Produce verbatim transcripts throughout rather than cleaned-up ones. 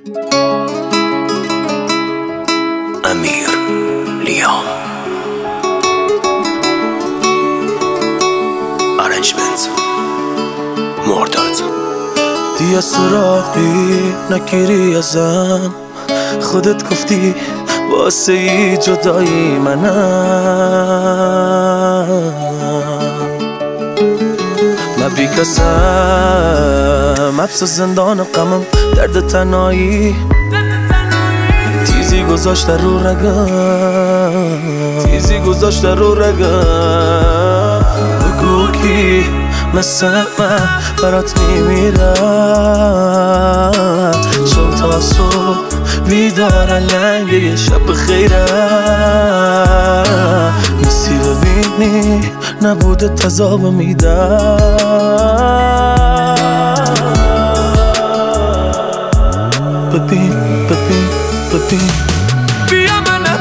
امیر لیام ارنجمنت مرداد. دیگه سراغی نگیری ازم، خودت گفتی واسه ای جدایی منم. من بی کسم حبس زندان غمم، درد تنهایی تیزی گذاشته رو رگم، تیزی گذاشته رو رگم. بگو کی مثل من برات میمیرم، شب تا صبح بیدار لنگ یه شب خیرم. نیستی ببینی نبوده تذاب میدم. ببین ببین ببین بیا منو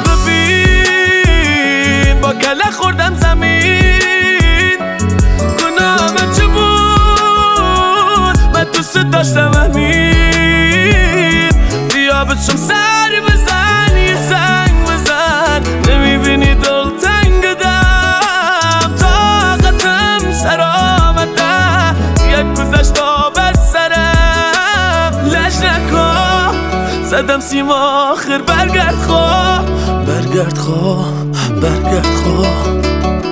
ببین، با کله خوردم زمین. گناهم چه بود؟ من دوست داشتم همین. بیا بچم سر بزن، یه زنگ بزن. نمیبینی دل تنگ دم، طاقتم سر آمده. یک گذشتا بر سرم، لج نکن زدم سیم آخر. برگرد خواه، برگرد خواه، برگرد خواه.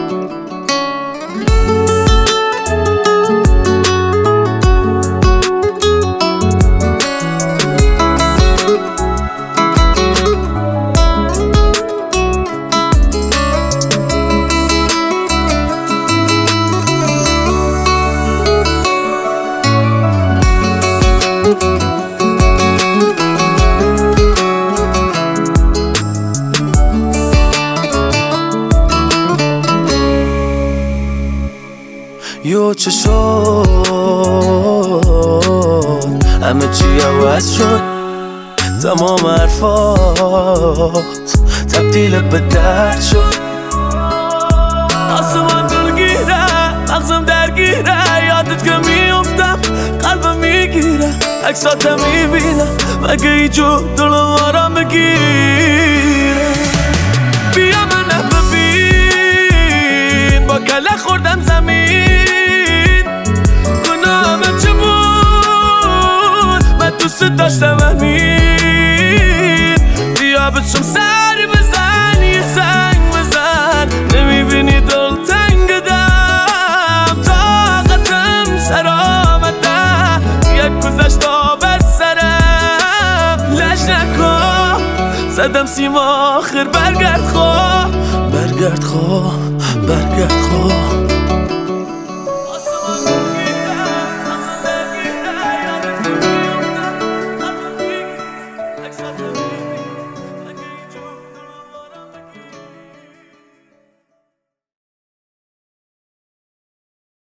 یو چه شد، همه چی عوض شد. تمام حرفات تبدیل به درد شد. آسمان دلگیره، مغزم درگیره. یادت که میافتم قلبم میگیره. عکساتم میبینم مگه ایجو دلم آرام بگیره. بیا منو ببین، با کله خوردم زمین. گناهم چه بود؟ من دوست داشتم همین. بیا بچم سر بزن، یه زنگ بزن. نمیبینی دل تنگ دم، طاقتم سر آمده. یک گذشتا بر سرم، لج نکن زدم سیم آخر. برگرد خواه، برگرد خواه، برگرد خواه.